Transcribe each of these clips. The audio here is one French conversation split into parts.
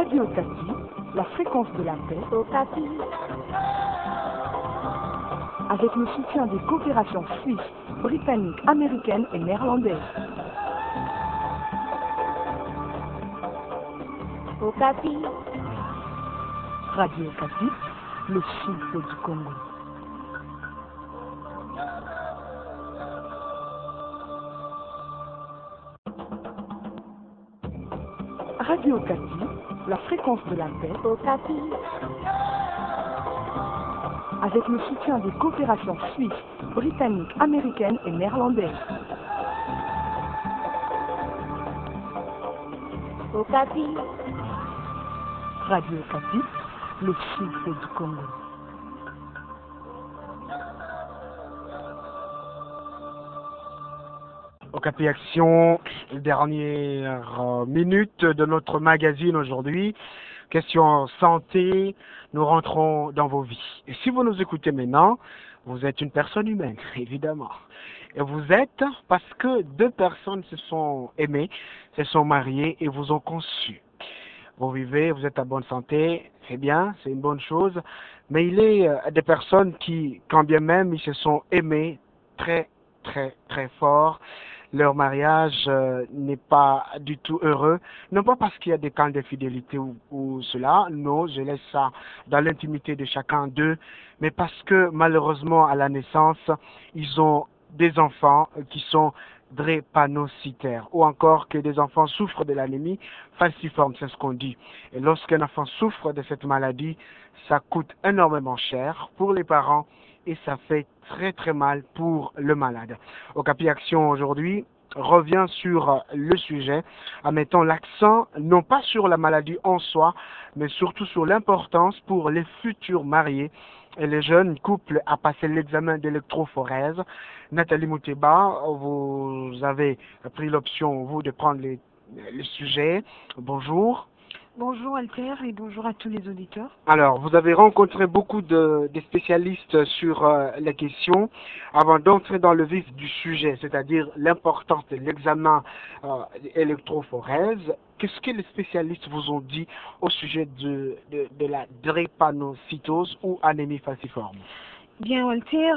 Radio Okapi, la fréquence de la paix. Okapi. Avec le soutien des coopérations suisses, britanniques, américaines et néerlandaises. Okapi. Radio Okapi, le souffle du Congo. Radio Okapi, la fréquence de la paix. Okapi. Avec le soutien des coopérations suisses, britanniques, américaines et néerlandaises. Okapi. Radio Okapi, le souffle du Congo. Okapi Action, dernière minute de notre magazine aujourd'hui. Question santé, nous rentrons dans vos vies. Et si vous nous écoutez maintenant, vous êtes une personne humaine, évidemment. Et vous êtes parce que deux personnes se sont aimées, se sont mariées et vous ont conçu. Vous vivez, vous êtes en bonne santé, c'est bien, c'est une bonne chose. Mais il est des personnes qui, quand bien même, ils se sont aimés très, très, très fort. Leur mariage n'est pas du tout heureux, non pas parce qu'il y a des cas d'infidélité ou cela, non, je laisse ça dans l'intimité de chacun d'eux, mais parce que malheureusement à la naissance, ils ont des enfants qui sont drépanocytaires, ou encore que des enfants souffrent de l'anémie falciforme, c'est ce qu'on dit. Et lorsqu'un enfant souffre de cette maladie, ça coûte énormément cher pour les parents, et ça fait très très mal pour le malade. Okapi Action aujourd'hui revient sur le sujet en mettant l'accent non pas sur la maladie en soi, mais surtout sur l'importance pour les futurs mariés et les jeunes couples à passer l'examen d'électrophorèse. Nathalie Mouteba, vous avez pris l'option, vous, de prendre les sujets. Bonjour. Bonjour Alter et bonjour à tous les auditeurs. Alors, vous avez rencontré beaucoup de spécialistes sur les questions. Avant d'entrer dans le vif du sujet, c'est-à-dire l'importance de l'examen électrophorèse, qu'est-ce que les spécialistes vous ont dit au sujet de la drépanocytose ou anémie falciforme? Bien, Walter,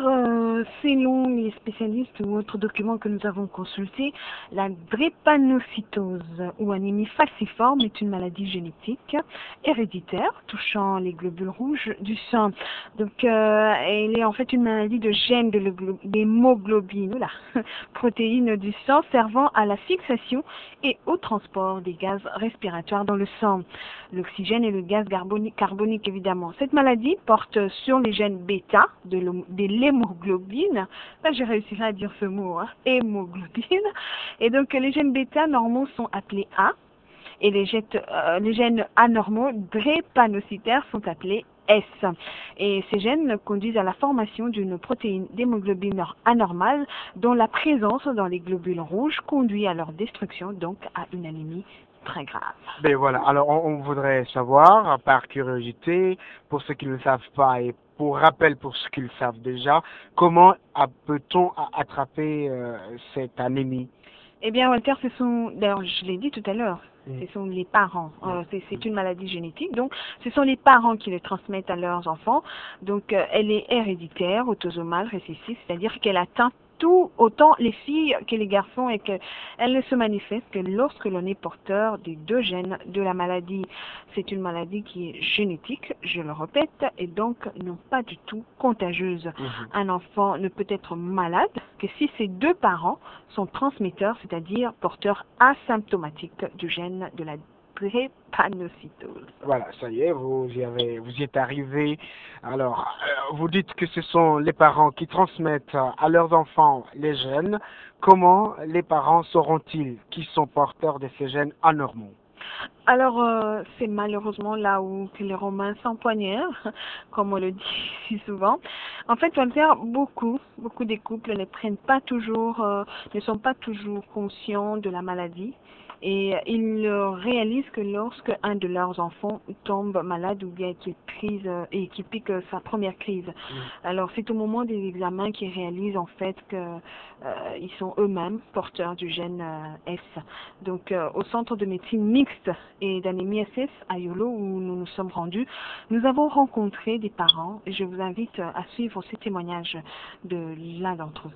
selon les spécialistes ou autres documents que nous avons consultés, la drépanocytose ou anémie falciforme est une maladie génétique héréditaire touchant les globules rouges du sang. Donc, elle est en fait une maladie de gène de l'hémoglobine, protéine du sang servant à la fixation et au transport des gaz respiratoires dans le sang, l'oxygène et le gaz carbonique évidemment. Cette maladie porte sur les gènes bêta de l'hémoglobine. Là, j'ai réussi à dire ce mot, hémoglobine. Et donc, les gènes bêta normaux sont appelés A et les gènes anormaux drépanocytaires sont appelés S. Et ces gènes conduisent à la formation d'une protéine d'hémoglobine anormale dont la présence dans les globules rouges conduit à leur destruction, donc à une anémie très grave. Ben voilà, alors on voudrait savoir, par curiosité, pour ceux qui ne le savent pas et pour rappel pour ceux qui le savent déjà, comment peut-on attraper cette anémie? Eh bien, Walter, d'ailleurs, je l'ai dit tout à l'heure, ce sont les parents. C'est une maladie génétique, donc ce sont les parents qui le transmettent à leurs enfants. Donc, elle est héréditaire, autosomale, récessive, c'est-à-dire qu'elle atteint autant les filles que les garçons et qu'elle ne se manifeste que lorsque l'on est porteur des deux gènes de la maladie. C'est une maladie qui est génétique, je le répète, et donc non pas du tout contagieuse. Un enfant ne peut être malade que si ses deux parents sont transmetteurs, c'est-à-dire porteurs asymptomatiques du gène de la drépanocytose. Voilà, ça y est, vous y êtes arrivé. Alors, vous dites que ce sont les parents qui transmettent à leurs enfants les gènes. Comment les parents sauront-ils qu'ils sont porteurs de ces gènes anormaux? Alors, c'est malheureusement là où les Romains s'empoignèrent, comme on le dit si souvent. En fait, Walter, beaucoup des couples ne sont pas toujours conscients de la maladie. Et ils réalisent que lorsque un de leurs enfants tombe malade ou bien qu'il pique sa première crise, alors c'est au moment des examens qu'ils réalisent en fait qu'ils sont eux-mêmes porteurs du gène S. Donc au centre de médecine mixte et d'anémie SS à Yolo où nous nous sommes rendus. Nous avons rencontré des parents et je vous invite à suivre ces témoignages de l'un d'entre eux.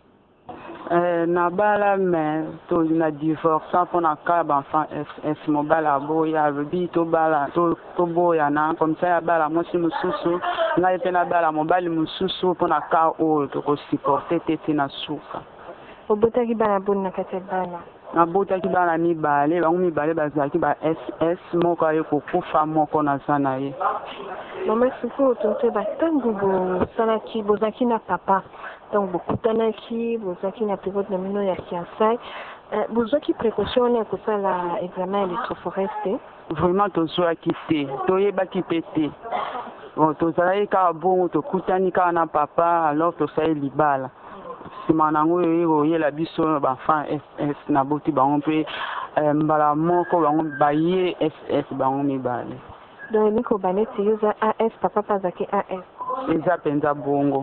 Na bala mais to na divorce pour na cas enfant es mo bala boya bi to bala to boya na comme ça bala mo si mususu na pe na bala mo bali mususu pour na cas o to ko supporter tete na suka Obota ki bana bon na kate bana. na bota ki bala ni bale ba mi bale ba za ki ba SS mo ka ye ko kufa mo ko na sana ye Mama suko tonte ba tangu bo salaki bozaki na papa. Donc beaucoup tanaki bozaki na période na mino ya fiançailles. Bozaki précaution na ko sala examen électrophorèse. vraiment to so akite to ye ba ki pete bon to sala ye ka bon to kutani ka na papa alors to sa libala simanango yo ye la biso ba fan SS na boti ba on pe mbala moko ba on ba ye SS ba on mi bale Donc niko baneti user AS papa pazaki AS. eza penza bongo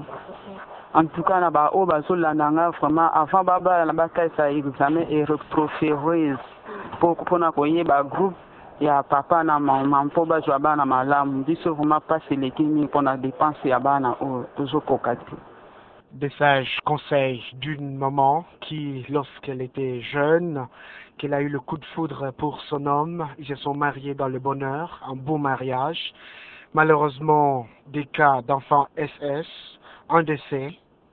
en tout cas na ba o ba so landanga vraiment avant ba ba na ba kaisa examen et reproféreuse pour na ko ye ba groupe ya papa na maman mpo ba jwa bana malamu biso vraiment pas sélectionné pour na dépense ya bana o toujours kokati. Des sages conseils d'une maman qui, lorsqu'elle était jeune, qu'elle a eu le coup de foudre pour son homme, ils se sont mariés dans le bonheur, un beau mariage. Malheureusement, des cas d'enfants SS, un décès,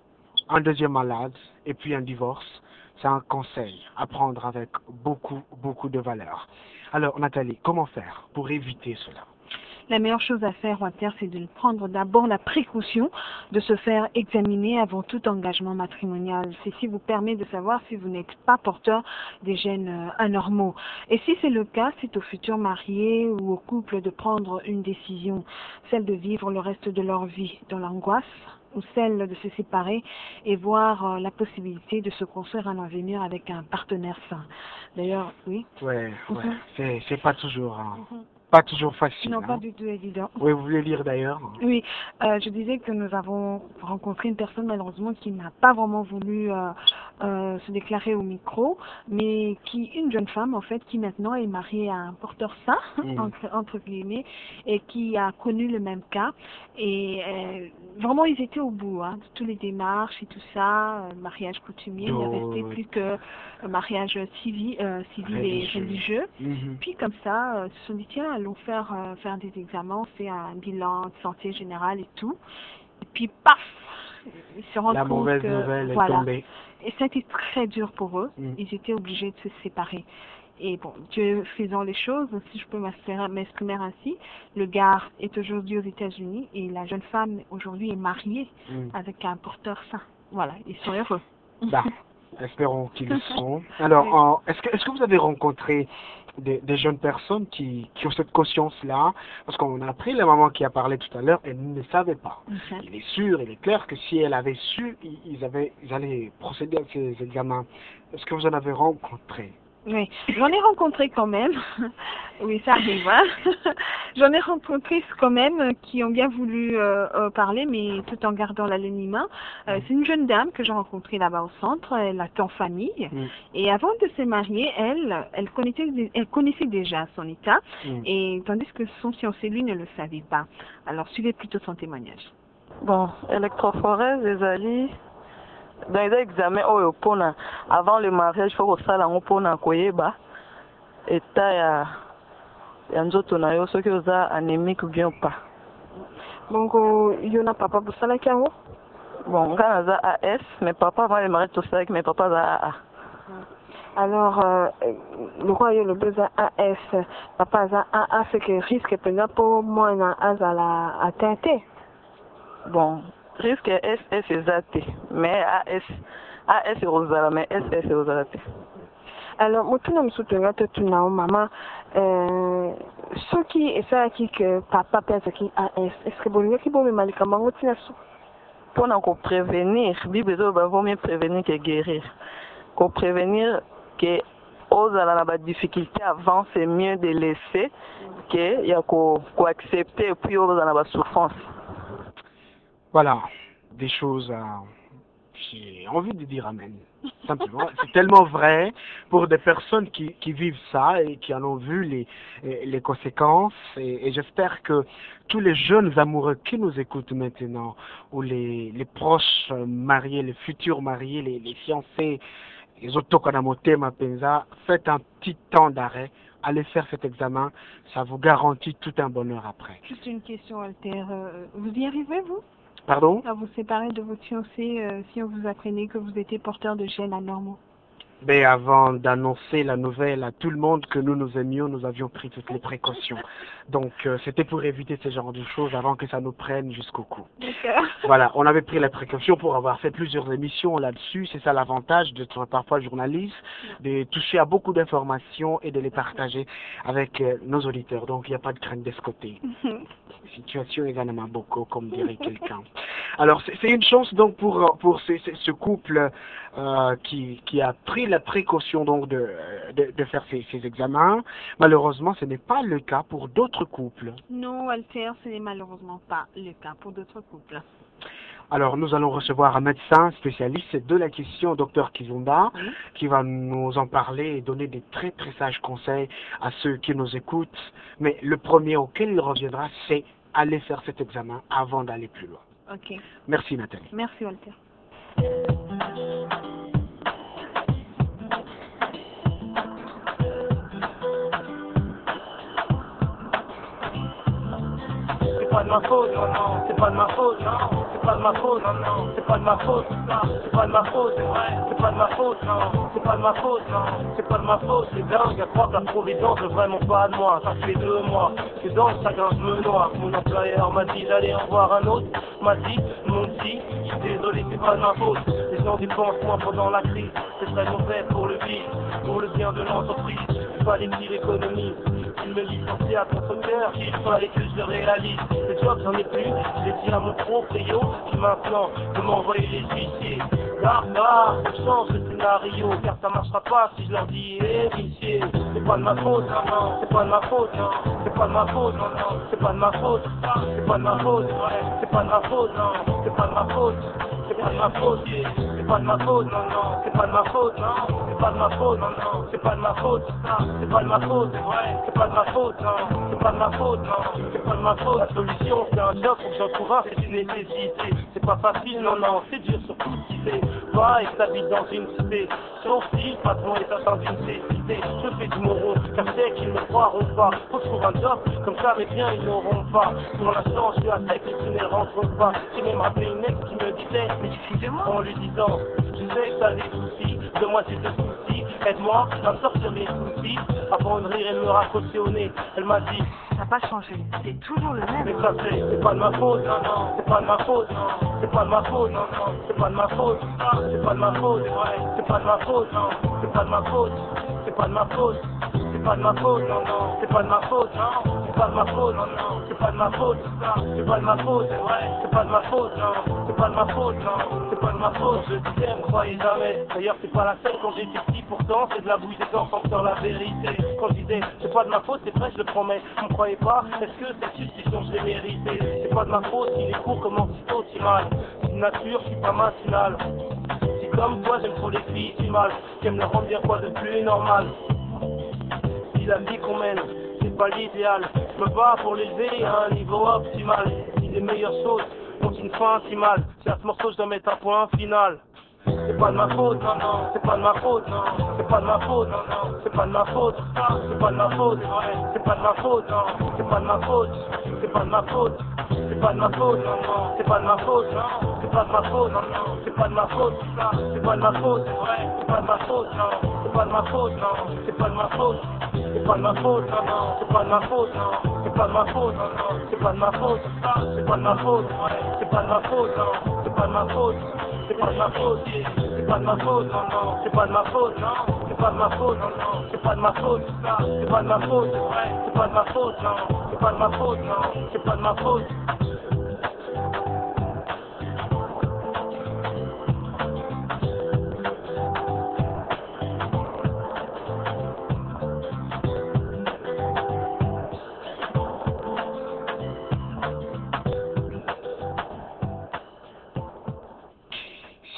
un deuxième malade et puis un divorce. C'est un conseil à prendre avec beaucoup de valeur. Alors Nathalie, comment faire pour éviter cela? La meilleure chose à faire, Walter, c'est de prendre d'abord la précaution de se faire examiner avant tout engagement matrimonial. Ceci vous permet de savoir si vous n'êtes pas porteur des gènes anormaux. Et si c'est le cas, c'est aux futurs mariés ou au couple de prendre une décision, celle de vivre le reste de leur vie dans l'angoisse ou celle de se séparer et voir la possibilité de se construire un avenir avec un partenaire sain. D'ailleurs, oui. Ouais. C'est pas toujours... Pas toujours facile. Non, pas du tout évident. Oui, vous voulez lire d'ailleurs? Oui, je disais que nous avons rencontré une personne malheureusement qui n'a pas vraiment voulu se déclarer au micro, mais une jeune femme en fait qui maintenant est mariée à un porteur sain, entre guillemets, et qui a connu le même cas. Et vraiment ils étaient au bout, de toutes les démarches et tout ça, mariage coutumier, il ne restait plus que mariage civil et religieux. Puis comme ça, se sont dit tiens, allons faire des examens, on fait un bilan de santé générale et tout. Et puis paf, ils se rendent compte que... La mauvaise nouvelle est tombée. Et ça a été très dur pour eux. Ils étaient obligés de se séparer. Et bon, Dieu faisant les choses, si je peux m'exprimer ainsi, le gars est aujourd'hui aux États-Unis et la jeune femme aujourd'hui est mariée avec un porteur sain. Voilà, ils sont heureux. Bah, espérons qu'ils le seront. Alors, est-ce que vous avez rencontré des jeunes personnes qui ont cette conscience-là? Parce qu'on a appris, la maman qui a parlé tout à l'heure, elle ne savait pas. Il est sûr, il est clair que si elle avait su, ils allaient procéder à ces examens. Est-ce que vous en avez rencontré? Oui, j'en ai rencontré quand même. Oui, ça arrive. J'en ai rencontré quand même qui ont bien voulu parler, mais tout en gardant l'anonymat. C'est une jeune dame que j'ai rencontrée là-bas au centre. Elle a en famille. Et avant de se marier, elle connaissait déjà son état. Et tandis que son fiancé, lui, ne le savait pas. Alors, suivez plutôt son témoignage. Bon, électrophorèse, les alliés. Dans les examens avant le mariage, il faut que ça soit koyeba état ya nzoto na yo soki oza anémique ou bien pas. Donc yo na papa bosala kango? Bon, nga naza AS, mais papa avant le mariage tosalaki, mais papa za AA. Alors le roi yo le besoin AS, papa za AA, c'est que risque penza pour moi na azala atteinte. Bon, risque SS exact, mais AS rosala, mais SS rosala. Alors, motuna msutenga tuna maman, ceux qui essaient que papa pense qui AS, est-ce que bon qui bon malika mango tina su? Pour nous prévenir, Bible dit vaut mieux prévenir que guérir. Pour prévenir que aux à la difficulté avant, c'est mieux de laisser que y a qu'au accepter et puis aux à la souffrance. Voilà, des choses à j'ai envie de dire amen. Simplement, c'est tellement vrai pour des personnes qui vivent ça et qui en ont vu les conséquences. Et j'espère que tous les jeunes amoureux qui nous écoutent maintenant, ou les proches mariés, les futurs mariés, les fiancés, les autoconamotés, ma penza, faites un petit temps d'arrêt. Allez faire cet examen, ça vous garantit tout un bonheur après. Juste une question, Alter. Vous y arrivez, vous? Pardon? À vous séparer de votre fiancé si on vous apprenait que vous étiez porteur de gènes anormaux? Mais avant d'annoncer la nouvelle à tout le monde que nous aimions, nous avions pris toutes les précautions. Donc c'était pour éviter ce genre de choses avant que ça nous prenne jusqu'au cou. D'accord. Voilà, on avait pris la précaution pour avoir fait plusieurs émissions là-dessus. C'est ça l'avantage d'être parfois journaliste, de toucher à beaucoup d'informations et de les partager avec nos auditeurs. Donc il n'y a pas de crainte de ce côté. Situation également beaucoup, comme dirait quelqu'un. Alors c'est une chance donc pour ce couple qui a pris la précaution donc de faire ces examens. Malheureusement, ce n'est pas le cas pour d'autres couples. Non, Alter, ce n'est malheureusement pas le cas pour d'autres couples. Alors, nous allons recevoir un médecin spécialiste de la question, Dr Kizumba, qui va nous en parler et donner des très très sages conseils à ceux qui nous écoutent. Mais le premier auquel il reviendra, c'est aller faire cet examen avant d'aller plus loin. Ok. Merci Nathalie. Merci, Walter. C'est pas de ma faute, non, non, c'est pas de ma faute, non, c'est pas de ma faute, non, non, c'est pas de ma faute, c'est pas de ma faute, c'est vrai, c'est pas de ma faute, non, c'est pas de ma faute, non, c'est pas de ma faute, c'est dingue, à croire que la providence est vraiment pas de moi, ça fait 2 mois, que dans le chagrin je me noie, mon employeur m'a dit d'aller en voir un autre, m'a dit, mon petit, je suis désolé, c'est pas de ma faute, les gens dépensent moins pendant la crise, c'est très mauvais pour le vide, pour le bien de l'entreprise, il fallait qu'il économise. Il me licencie à contre-cœur, il fallait que je le réalise. Les jobs j'en ai plus, j'ai dit à mon proprio qui maintenant de m'envoyer les huissiers. Là, je change le scénario, car ça marchera pas si je leur dis héritier. C'est pas de ma faute, non, non, c'est pas de ma faute, non, c'est pas de ma faute, non, non, c'est pas de ma faute, c'est pas de ma faute, c'est pas de ma faute, non, c'est pas de ma faute. C'est pas de ma faute, c'est pas de ma faute, non, non, c'est pas de ma faute, non, c'est pas de ma faute, non, non, c'est pas de ma faute, c'est pas de ma faute, c'est vrai, c'est pas de ma faute, non, c'est pas de ma faute, non, c'est pas de ma faute. La solution, c'est un job, faut que j'en trouve un, c'est une nécessité. C'est pas facile, non, non, c'est dur, surtout si c'est pas et que t'habites dans une cité. Sauf si le patron est atteint d'une cécité. Je fais du moron, car je sais qu'ils ne croiront pas. Faut que je trouve un job, comme ça mes biens ils n'auront pas. Pour l'instant, je suis à sec et tu ne rentres pas. J'ai même rappelé une ex qui me disait, mais excusez-moi, en lui disant, je sais que t'as des soucis, de moi c'est des soucis, aide-moi à me sortir mes soucis. Avant de rire, elle me raccrochait au nez, elle m'a dit, Ça n'a pas changé, c'est toujours le même. mais ça c'est pas de ma faute, non, non, c'est pas de ma faute, non, c'est pas de ma faute, non, non, c'est pas de ma faute, c'est pas de ma faute, c'est pas de ma faute, non, c'est pas de ma faute, c'est pas de ma faute, c'est pas de ma faute, non, non, c'est pas de ma faute, non, c'est pas de ma faute, non, non, c'est pas de ma faute, c'est pas de ma faute, c'est pas de ma faute, non, c'est pas de ma faute, non, c'est pas de ma faute, je disais, me croyez jamais, d'ailleurs c'est pas la scène quand j'étais petit, pourtant c'est de la bouille des enfants sur la vérité, quand je disais, c'est pas de ma faute, c'est vrai, je le promets, vous me croyez pas, est-ce que cette suspicion je l'ai méritée, c'est pas de ma faute si les cours commencent si mal, de nature je suis pas matinal, si comme toi j'aime trop les filles si mal, j'aime leur rendre bien quoi de plus normal, si la vie qu'on mène, c'est pas l'idéal, je me bats pour l'élever à un niveau optimal, si les meilleures choses ont une fin si mal, si à ce morceau je dois mettre un point final. C'est pas de ma faute, non, non, c'est pas de ma faute, non, c'est pas de ma faute, non, non, c'est pas de ma faute, c'est pas de ma faute, c'est pas de ma faute, non, c'est pas de ma faute, c'est pas de ma faute, c'est pas de ma faute, non, non, c'est pas de ma faute, non, c'est pas de ma faute, non, non, c'est pas de ma faute, c'est pas de ma faute, c'est pas de ma faute, non, c'est pas de ma faute, non, c'est pas de ma faute, c'est pas de ma faute, non, non, c'est pas de ma faute, non, c'est pas de ma faute, non, non, c'est pas de ma faute, c'est pas de ma faute, c'est pas de ma faute, non, c'est pas de ma faute. C'est pas de ma faute, c'est pas de ma faute, non, non, c'est pas de ma faute, non, c'est pas de ma faute, non, non, c'est pas de ma faute, c'est pas de ma faute, c'est pas de ma faute, non, c'est pas de ma faute, non, c'est pas de ma faute.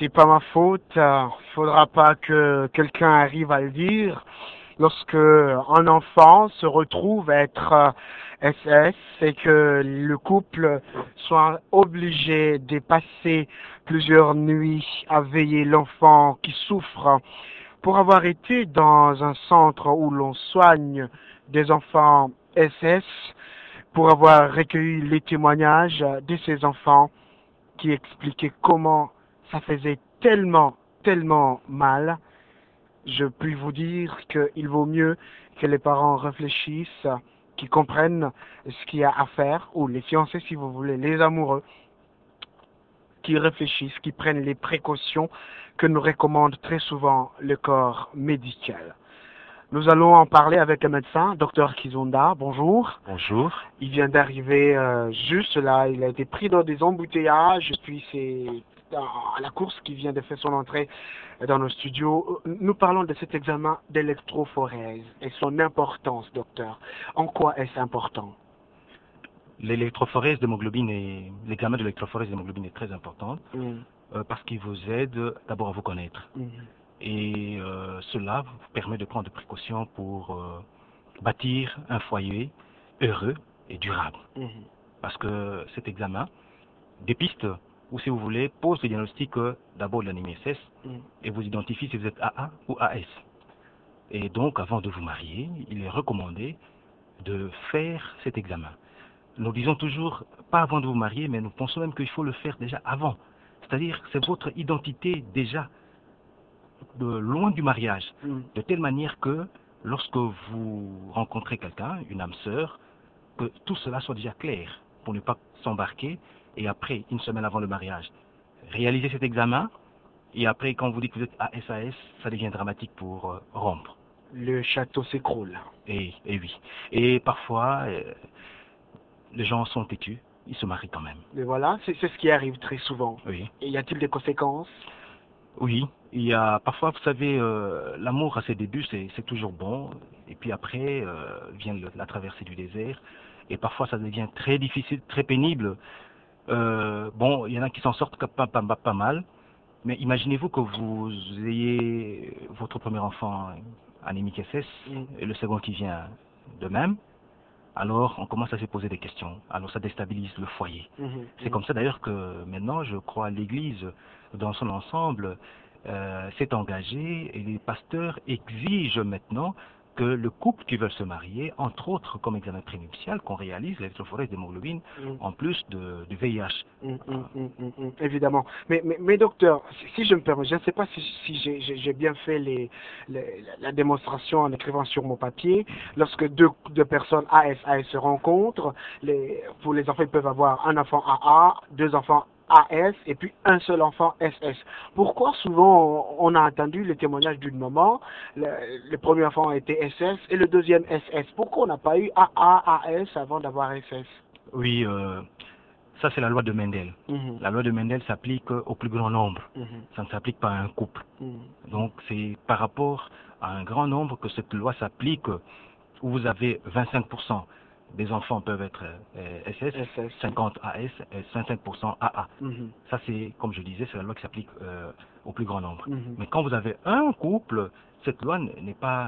c'est pas ma faute. Faudra pas que quelqu'un arrive à le dire. Lorsque un enfant se retrouve à être SS et que le couple soit obligé de passer plusieurs nuits à veiller l'enfant qui souffre pour avoir été dans un centre où l'on soigne des enfants SS, pour avoir recueilli les témoignages de ces enfants qui expliquaient comment ça faisait tellement mal. Je puis vous dire qu'il vaut mieux que les parents réfléchissent, qu'ils comprennent ce qu'il y a à faire, ou les fiancés si vous voulez, les amoureux, qui réfléchissent, qui prennent les précautions que nous recommande très souvent le corps médical. Nous allons en parler avec un médecin, Dr Kizonda. Bonjour. Bonjour. Il vient d'arriver juste là, il a été pris dans des embouteillages, puis c'est à la course qui vient de faire son entrée dans nos studios. Nous parlons de cet examen d'électrophorèse et son importance, docteur. En quoi est-ce important? L'électrophorèse d'hémoglobine et l'examen de l'électrophorèse d'hémoglobine est très important parce qu'il vous aide d'abord à vous connaître. Et cela vous permet de prendre des précautions pour bâtir un foyer heureux et durable. Parce que cet examen dépiste, ou si vous voulez, pose le diagnostic d'abord de l'anémie SS et vous identifie si vous êtes AA ou AS. Et donc, avant de vous marier, il est recommandé de faire cet examen. Nous disons toujours, pas avant de vous marier, mais nous pensons même qu'il faut le faire déjà avant. C'est-à-dire que c'est votre identité déjà de loin du mariage, de telle manière que lorsque vous rencontrez quelqu'un, une âme sœur, que tout cela soit déjà clair pour ne pas s'embarquer et après, une semaine avant le mariage, réaliser cet examen et après, quand vous dites que vous êtes ASAS, ça devient dramatique pour rompre. Le château s'écroule. Et oui. Et parfois, les gens sont têtus, ils se marient quand même. Mais voilà, c'est ce qui arrive très souvent. Oui. Et y a-t-il des conséquences? Oui, il y a parfois, vous savez, l'amour à ses débuts, c'est toujours bon. Et puis après, vient la traversée du désert. Et parfois, ça devient très difficile, très pénible. Bon, il y en a qui s'en sortent pas mal. Mais imaginez-vous que vous ayez votre premier enfant anémique SS et le second qui vient de même. Alors, on commence à se poser des questions. Alors, ça déstabilise le foyer. C'est comme ça d'ailleurs que maintenant, je crois, l'Église, dans son ensemble, s'est engagée et les pasteurs exigent maintenant que le couple qui veut se marier, entre autres comme examen prénuptial, qu'on réalise l'électrophorèse d'hémoglobine, en plus du VIH. Évidemment. Mais docteur, si je me permets, je ne sais pas si j'ai bien fait la démonstration en écrivant sur mon papier. Lorsque deux personnes AS se rencontrent, pour les enfants, ils peuvent avoir un enfant AA, deux enfants AS et puis un seul enfant SS. Pourquoi souvent on a entendu le témoignage d'une maman, le premier enfant a été SS et le deuxième SS. Pourquoi on n'a pas eu AA, AS avant d'avoir SS? Oui, ça c'est la loi de Mendel. La loi de Mendel s'applique au plus grand nombre. Ça ne s'applique pas à un couple. Donc c'est par rapport à un grand nombre que cette loi s'applique, où vous avez 25% des enfants peuvent être SS, 50 AS et 55% AA. Ça c'est, comme je disais, c'est la loi qui s'applique au plus grand nombre. Mais quand vous avez un couple, cette loi on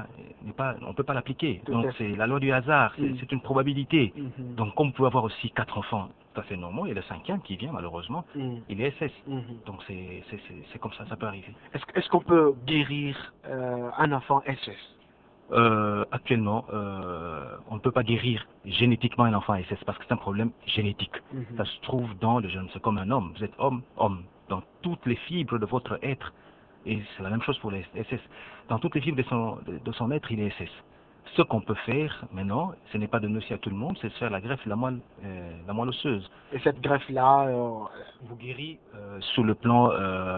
ne peut pas l'appliquer. Donc c'est la loi du hasard, c'est une probabilité. Donc comme vous pouvez avoir aussi 4 enfants tout à fait normaux, et le cinquième qui vient malheureusement, il est SS. Donc c'est comme ça, ça peut arriver. Est-ce qu'on peut guérir un enfant SS? Actuellement, on ne peut pas guérir génétiquement un enfant SS parce que c'est un problème génétique. Ça se trouve dans le gène. C'est comme un homme. Vous êtes homme. Dans toutes les fibres de votre être. Et c'est la même chose pour les SS. Dans toutes les fibres de son être, il est SS. Ce qu'on peut faire maintenant, ce n'est pas de donner aussi à tout le monde, c'est de faire la greffe de la moelle osseuse. Et cette greffe-là vous guérit sur le plan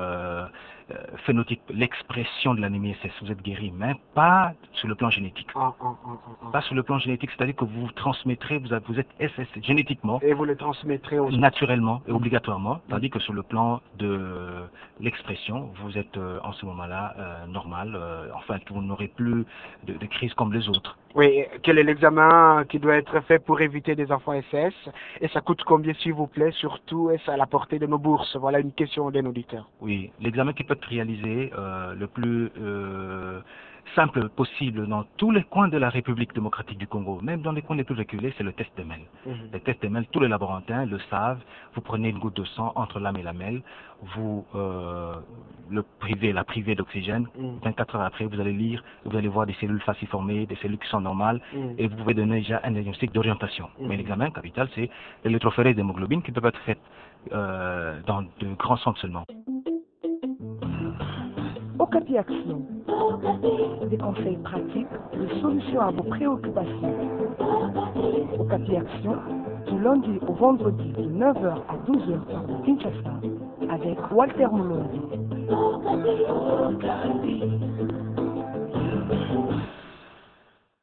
phénotype, l'expression de l'anémie SS, vous êtes guéri, mais pas sur le plan génétique. Pas sur le plan génétique, c'est-à-dire que vous transmettrez, vous êtes SS génétiquement. Et vous le transmettrez aussi. Naturellement et obligatoirement, tandis que sur le plan de l'expression, vous êtes en ce moment-là normal, enfin vous n'aurez plus de crise comme les autres. Oui, quel est l'examen qui doit être fait pour éviter des enfants SS? Et ça coûte combien, s'il vous plaît? Surtout, est-ce à la portée de nos bourses? Voilà une question d'un auditeur. Oui, l'examen qui peut être réalisé le plus simple possible dans tous les coins de la République démocratique du Congo, même dans les coins les plus reculés, c'est le test de MEL. Le test de MEL, tous les laborantins le savent. Vous prenez une goutte de sang entre l'âme et la mêle, vous la privez d'oxygène. 24 heures après, vous allez lire, vous allez voir des cellules falciformées, des cellules qui sont normales, et vous pouvez donner déjà un diagnostic d'orientation. Mais l'examen capital, c'est l'électrophorèse d'hémoglobine qui peut être faite dans de grands centres seulement. Okapi Action. Des conseils pratiques, des solutions à vos préoccupations. Okapi Action, du lundi au vendredi de 9h à 12h par Kinshasa, avec Walter Moulondi.